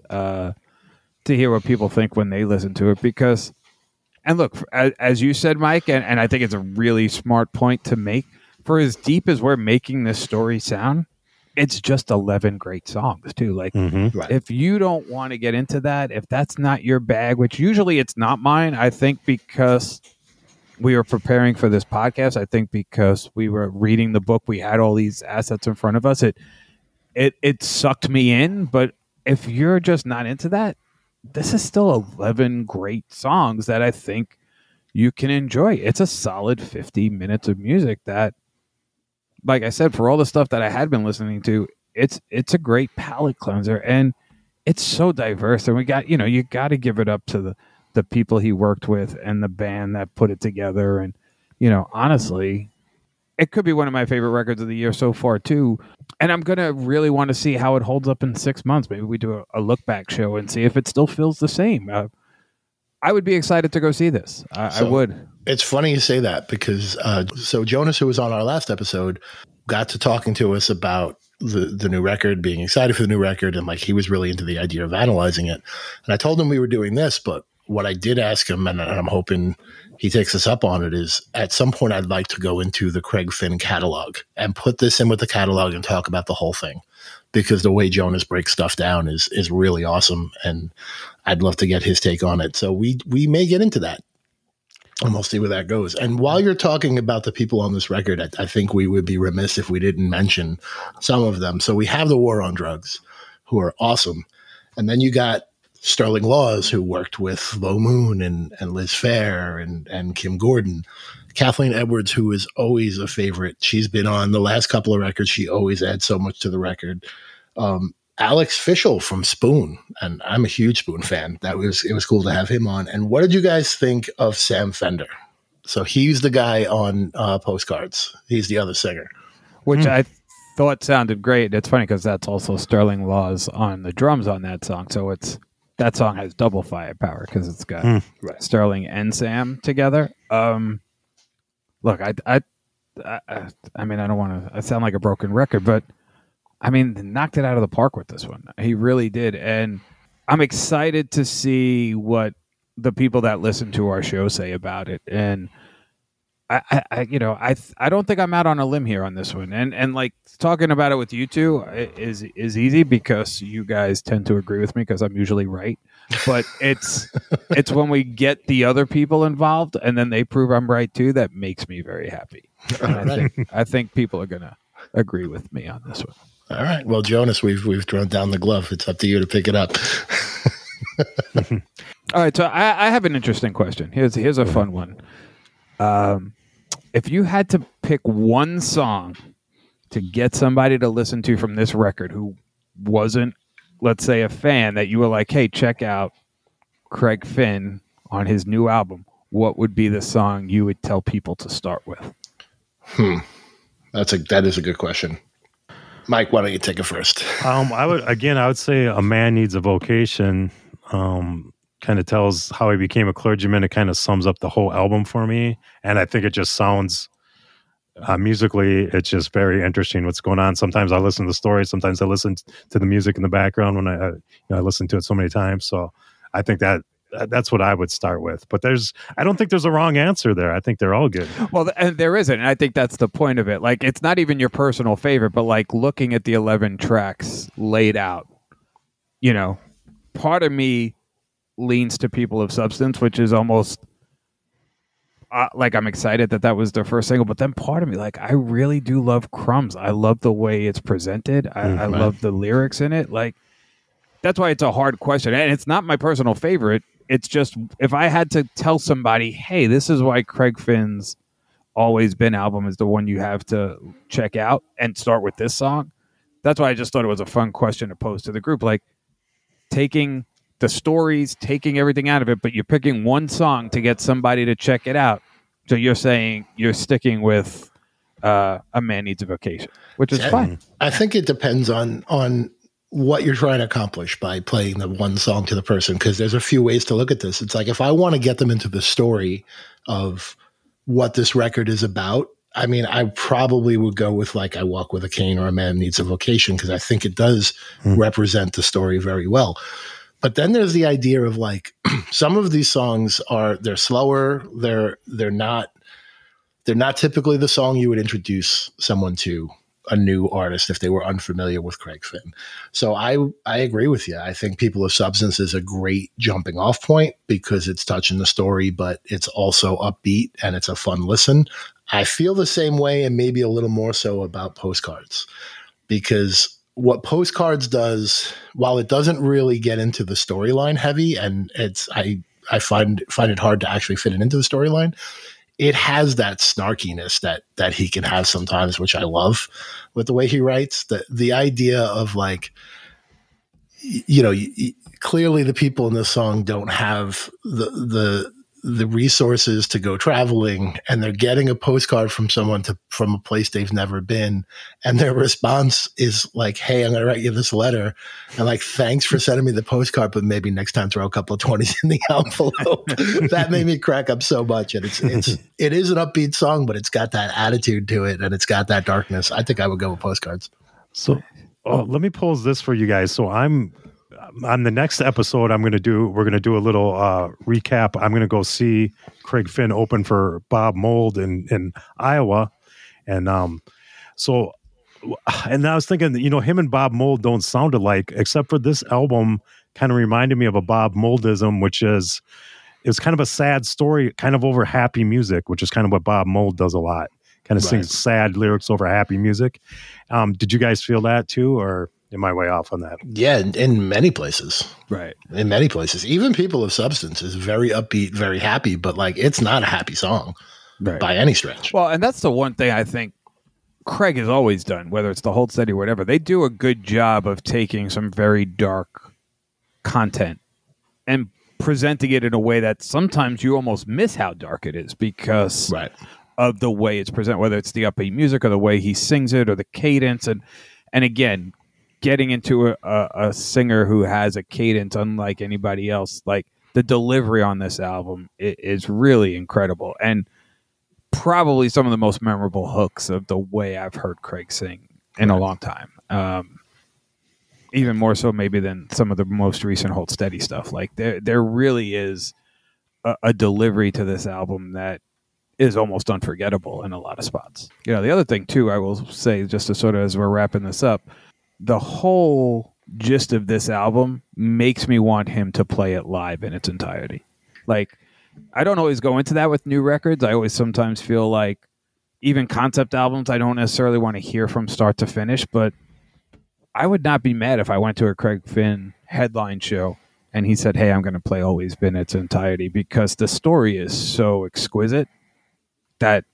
to hear what people think when they listen to it, because, and look, as you said, Mike, and I think it's a really smart point to make, for as deep as we're making this story sound, it's just 11 great songs too. Like if you don't want to get into that, if that's not your bag, which usually it's not mine, I think because we were preparing for this podcast, I think because we were reading the book, we had all these assets in front of us, it sucked me in. But if you're just not into that, this is still 11 great songs that I think you can enjoy. It's a solid 50 minutes of music that, like I said, for all the stuff that I had been listening to, it's a great palate cleanser, and it's so diverse. And we got, you got to give it up to the people he worked with and the band that put it together. And, honestly, it could be one of my favorite records of the year so far too. And I'm going to really want to see how it holds up in 6 months. Maybe we do a look back show and see if it still feels the same. I would be excited to go see this. I would. It's funny you say that because so Jonas, who was on our last episode, got to talking to us about the new record, being excited for the new record, and like he was really into the idea of analyzing it. And I told him we were doing this, but what I did ask him, and I'm hoping he takes us up on it, is at some point I'd like to go into the Craig Finn catalog and put this in with the catalog and talk about the whole thing, because the way Jonas breaks stuff down is really awesome, and I'd love to get his take on it. So we may get into that, and we'll see where that goes. And while you're talking about the people on this record, I think we would be remiss if we didn't mention some of them. So we have the War on Drugs, who are awesome, and then you got Sterling Laws, who worked with Low Moon and Liz Phair and Kim Gordon. Kathleen Edwards, who is always a favorite. She's been on the last couple of records. She always adds so much to the record. Alex Fischel from Spoon, and I'm a huge Spoon fan. It was cool to have him on. And what did you guys think of Sam Fender? So he's the guy on Postcards. He's the other singer. Which I thought sounded great. It's funny because that's also Sterling Laws on the drums on that song. So that song has double firepower because it's got Sterling and Sam together. Look, I mean, I don't want to sound like a broken record, but I mean, knocked it out of the park with this one. He really did. And I'm excited to see what the people that listen to our show say about it. And I don't think I'm out on a limb here on this one. And like talking about it with you two is easy because you guys tend to agree with me because I'm usually right. But it's when we get the other people involved and then they prove I'm right too that makes me very happy. And I think people are gonna agree with me on this one. All right. Well, Jonas, we've thrown down the glove. It's up to you to pick it up. All right. So I have an interesting question. Here's a fun one. If you had to pick one song to get somebody to listen to from this record who wasn't, let's say, a fan, that you were like, hey, check out Craig Finn on his new album, what would be the song you would tell people to start with? That is a good question. Mike, why don't you take it first? I would say A Man Needs a Vocation. Kind of tells how he became a clergyman. It kind of sums up the whole album for me. And I think it just sounds, musically, it's just very interesting what's going on. Sometimes I listen to the story. Sometimes I listen to the music in the background when I listen to it so many times. So I think that's what I would start with. But I don't think there's a wrong answer there. I think they're all good. Well, and there isn't. And I think that's the point of it. Like, it's not even your personal favorite, but like looking at the 11 tracks laid out, part of me leans to People of Substance, which is almost like I'm excited that was their first single. But then part of me, like, I really do love Crumbs. I love the way it's presented. I love the lyrics in it. Like, that's why it's a hard question. And it's not my personal favorite. It's just, if I had to tell somebody, hey, this is why Craig Finn's Always Been album is the one you have to check out and start with this song. That's why I just thought it was a fun question to pose to the group. Like, taking the stories, taking everything out of it, but you're picking one song to get somebody to check it out. So you're saying you're sticking with A Man Needs a Vacation, which is fine. I think it depends on what you're trying to accomplish by playing the one song to the person, because there's a few ways to look at this. It's like, if I want to get them into the story of what this record is about, I mean, I probably would go with like I Walk with a Cane or A Man Needs a Vocation, because I think it does represent the story very well. But then there's the idea of like, some of these songs they're slower. They're not typically the song you would introduce someone to a new artist if they were unfamiliar with Craig Finn. So I agree with you. I think People of Substance is a great jumping off point because it's touching the story, but it's also upbeat and it's a fun listen. I feel the same way, and maybe a little more so, about Postcards, because what Postcards does, while it doesn't really get into the storyline heavy, and I find it hard to actually fit it into the storyline, it has that snarkiness that he can have sometimes, which I love with the way he writes. The idea of like, clearly the people in this song don't have the resources to go traveling, and they're getting a postcard from someone from a place they've never been. And their response is like, hey, I'm going to write you this letter. And like, thanks for sending me the postcard, but maybe next time throw a couple of 20s in the envelope. That made me crack up so much. And it is an upbeat song, but it's got that attitude to it, and it's got that darkness. I think I would go with Postcards. So let me pose this for you guys. So on the next episode, we're going to do a little recap. I'm going to go see Craig Finn open for Bob Mould in Iowa. And I was thinking, him and Bob Mould don't sound alike, except for this album kind of reminded me of a Bob Mouldism, which is kind of a sad story, kind of over happy music, which is kind of what Bob Mould does a lot. Kind of sings sad lyrics over happy music. Did you guys feel that too, or am I way off on that? Yeah, in many places. Right. In many places. Even People of Substance is very upbeat, very happy, but like, it's not a happy song by any stretch. Well, and that's the one thing I think Craig has always done, whether it's the Hold Steady or whatever. They do a good job of taking some very dark content and presenting it in a way that sometimes you almost miss how dark it is because of the way it's presented, whether it's the upbeat music or the way he sings it or the cadence. And again, getting into a singer who has a cadence unlike anybody else, like the delivery on this album is really incredible. And probably some of the most memorable hooks of the way I've heard Craig sing in a long time. Even more so maybe than some of the most recent Hold Steady stuff. Like there really is a delivery to this album that is almost unforgettable in a lot of spots. You know, the other thing too, I will say, just to sort of, as we're wrapping this up, the whole gist of this album makes me want him to play it live in its entirety. Like, I don't always go into that with new records. I always sometimes feel like even concept albums, I don't necessarily want to hear from start to finish, but I would not be mad if I went to a Craig Finn headline show and he said, hey, I'm going to play Always Been in its entirety, because the story is so exquisite that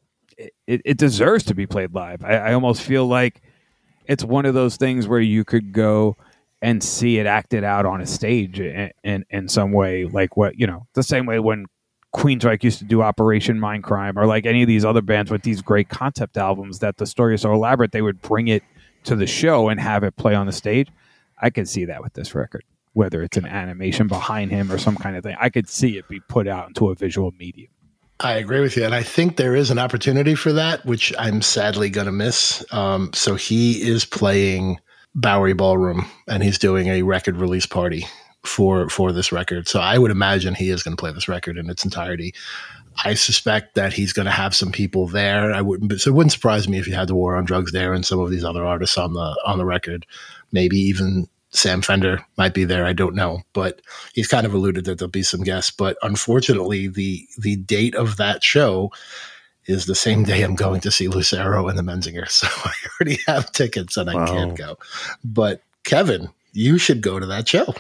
it deserves to be played live. I almost feel like it's one of those things where you could go and see it acted out on a stage in some way, like what, you know, the same way when Queensryche used to do Operation Mindcrime, or like any of these other bands with these great concept albums that the story is so elaborate, they would bring it to the show and have it play on the stage. I could see that with this record, whether it's an animation behind him or some kind of thing. I could see it be put out into a visual medium. I agree with you. And I think there is an opportunity for that, which I'm sadly going to miss. So he is playing Bowery Ballroom and he's doing a record release party for this record. So I would imagine he is going to play this record in its entirety. I suspect that he's going to have some people there. So it wouldn't surprise me if you had the War on Drugs there and some of these other artists on the record. Maybe even Sam Fender might be there. I don't know, but he's kind of alluded that there'll be some guests. But unfortunately, the date of that show is the same day I'm going to see Lucero and the Menzinger. So I already have tickets and I can't go. But Kevin, you should go to that show.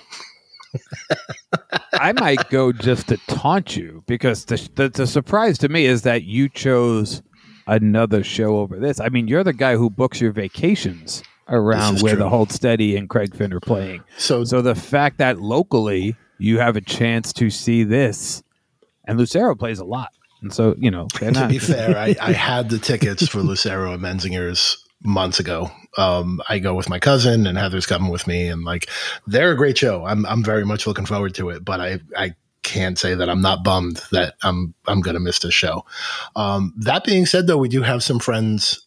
I might go just to taunt you, because the surprise to me is that you chose another show over this. I mean, you're the guy who books your vacations around where the Hold Steady and Craig Finn are playing. So the fact that locally you have a chance to see this, and Lucero plays a lot. And so, you know, to be fair, I had the tickets for Lucero and Menzinger's months ago. I go with my cousin and Heather's coming with me, and like, they're a great show. I'm very much looking forward to it, but I can't say that I'm not bummed that I'm going to miss this show. That being said, though, we do have some friends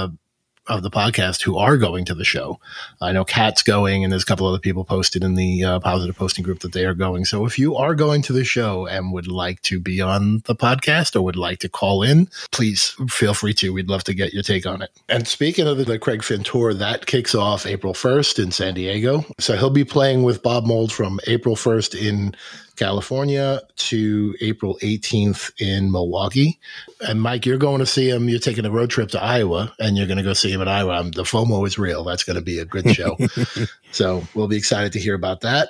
of the podcast who are going to the show. I know Kat's going, and there's a couple other people posted in the positive posting group that they are going. So if you are going to the show and would like to be on the podcast or would like to call in, please feel free to. We'd love to get your take on it. And speaking of the Craig Finn tour, that kicks off April 1st in San Diego. So he'll be playing with Bob Mould from April 1st in California to April 18th in Milwaukee. And Mike, you're going to see him. You're taking a road trip to Iowa, and you're going to go see him in Iowa. The FOMO is real. That's going to be a good show. So we'll be excited to hear about that.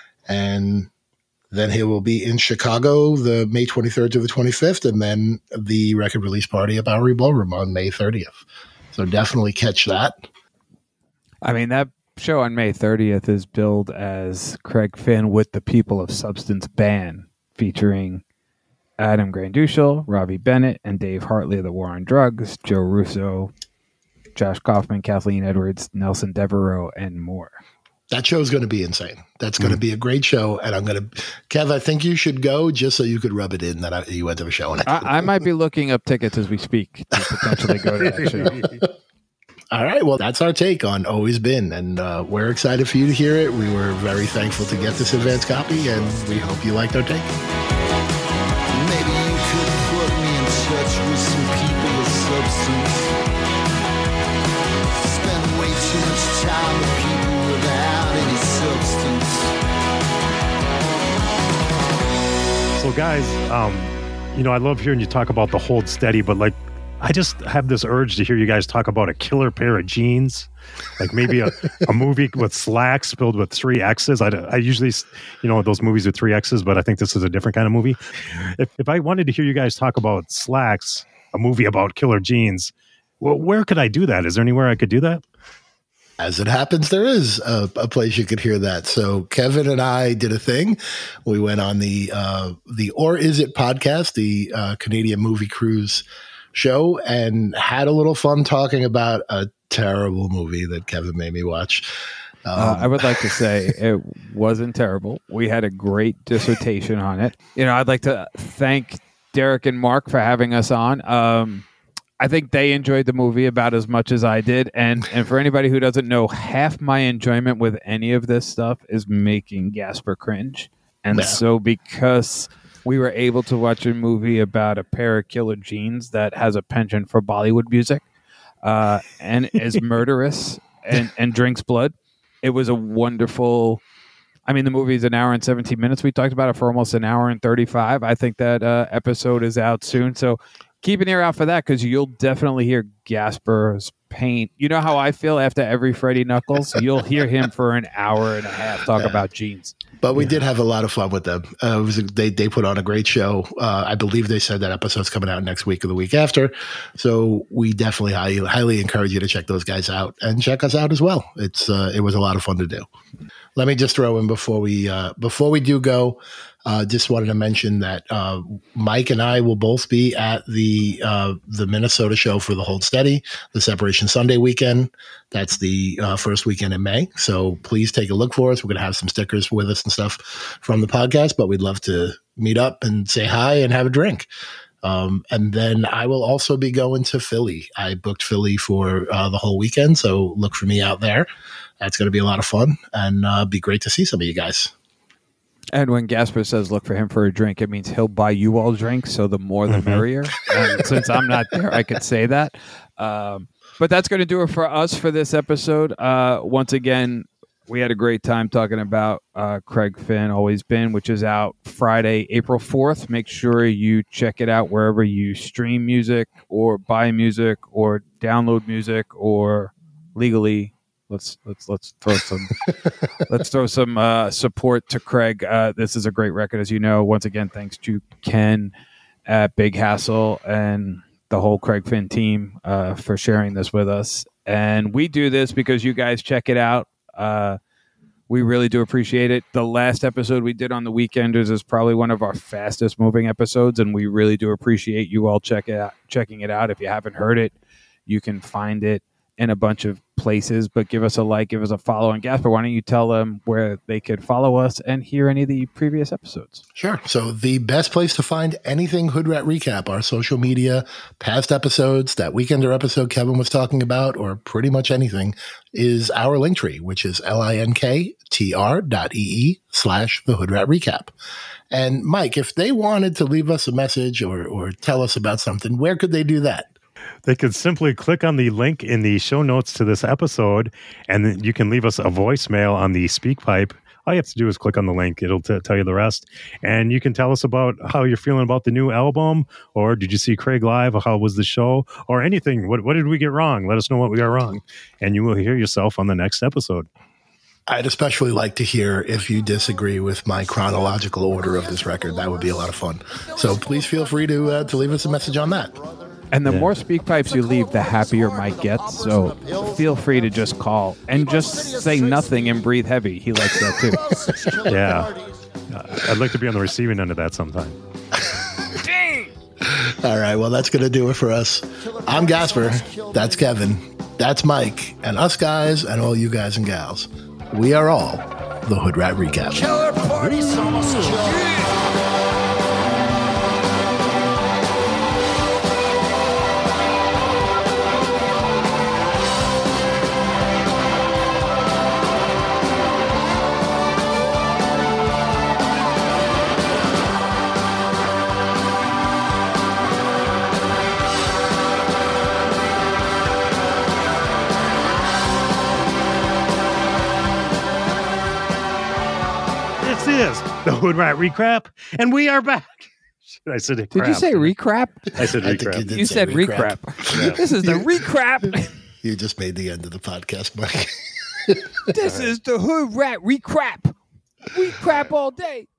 And then he will be in Chicago the May 23rd to the 25th, and then the record release party at Bowery Ballroom on May 30th. So definitely catch that. I mean, that show on May 30th is billed as Craig Finn with the People of Substance Band, featuring Adam Granduciel, Robbie Bennett, and Dave Hartley of the War on Drugs, Joe Russo, Josh Kaufman, Kathleen Edwards, Nelson Devereaux, and more. That show's going to be insane. That's going to be a great show. And Kev, I think you should go just so you could rub it in that you went to the show. I might be looking up tickets as we speak to potentially go to that show. All right. Well, that's our take on Always Been. And we're excited for you to hear it. We were very thankful to get this advance copy, and we hope you liked our take. Maybe you could put me in touch with some people of substance. Spend way too much time with people without any substance. So guys, I love hearing you talk about the Hold Steady, but like, I just have this urge to hear you guys talk about a killer pair of jeans, like maybe a movie with slacks filled with 3 X's. I usually, those movies with 3 X's, but I think this is a different kind of movie. If I wanted to hear you guys talk about slacks, a movie about killer jeans, well, where could I do that? Is there anywhere I could do that? As it happens, there is a place you could hear that. So Kevin and I did a thing. We went on the Or Is It podcast, the Canadian movie cruise show, and had a little fun talking about a terrible movie that Kevin made me watch. I would like to say it wasn't terrible. We had a great dissertation on it. I'd like to thank Derek and Mark for having us on. I think they enjoyed the movie about as much as I did. And for anybody who doesn't know, half my enjoyment with any of this stuff is making Gasper cringe. And so because we were able to watch a movie about a pair of killer genes that has a penchant for Bollywood music and is murderous and drinks blood, it was a wonderful... I mean, the movie is an hour and 17 minutes. We talked about it for almost an hour and 35. I think that episode is out soon. So keep an ear out for that because you'll definitely hear Gasper's pain. You know how I feel after every Freddie Knuckles? You'll hear him for an hour and a half talk about genes. But we did have a lot of fun with them. They put on a great show. I believe they said that episode's coming out next week or the week after. So we definitely highly encourage you to check those guys out and check us out as well. It was a lot of fun to do. Let me just throw in before we do go. Just wanted to mention that Mike and I will both be at the Minnesota show for the Hold Steady, the Separation Sunday weekend. That's the first weekend in May. So please take a look for us. We're going to have some stickers with us and stuff from the podcast, but we'd love to meet up and say hi and have a drink. And then I will also be going to Philly. I booked Philly for the whole weekend, so look for me out there. That's going to be a lot of fun and be great to see some of you guys. And when Gasper says look for him for a drink, it means he'll buy you all drinks, so the more the merrier. And since I'm not there, I could say that. But that's going to do it for us for this episode. Once again, we had a great time talking about Craig Finn, Always Been, which is out Friday, April 4th. Make sure you check it out wherever you stream music or buy music or download music or legally. Let's throw some support to Craig. This is a great record, as you know. Once again, thanks to Ken at Big Hassle and the whole Craig Finn team for sharing this with us. And we do this because you guys check it out. We really do appreciate it. The last episode we did on the Weekenders is probably one of our fastest moving episodes, and we really do appreciate you all checking it out. If you haven't heard it, you can find it in a bunch of places, but give us a like, give us a follow. And Gasper, why don't you tell them where they could follow us and hear any of the previous episodes? Sure. So the best place to find anything Hood Rat Recap, our social media, past episodes, that Weekender episode Kevin was talking about, or pretty much anything, is our link tree, which is linktr.ee/the Hood Rat Recap. And Mike, if they wanted to leave us a message or tell us about something, where could they do that? They could simply click on the link in the show notes to this episode, and then you can leave us a voicemail on the SpeakPipe. All you have to do is click on the link. It'll tell you the rest. And you can tell us about how you're feeling about the new album, or did you see Craig live, or how was the show, or anything. What did we get wrong? Let us know what we got wrong, and you will hear yourself on the next episode. I'd especially like to hear if you disagree with my chronological order of this record. That would be a lot of fun. So please feel free to leave us a message on that. And the more speak pipes you leave, the happier Mike gets. So feel free to just call and just say nothing and breathe heavy. He likes that too. Yeah. I'd like to be on the receiving end of that sometime. Dang! All right. Well, that's going to do it for us. I'm Gasper. That's Kevin. That's Mike. And us guys and all you guys and gals. We are all the Hood Rat Recap. Killer party's almost killed. Is the Hood Rat Recap, and we are back. I said it. Did you say recrap? I said recap. You said recrap. Yeah. This is the recrap. You just made the end of the podcast, Mike. This is the Hood Rat Recap. We crap all day.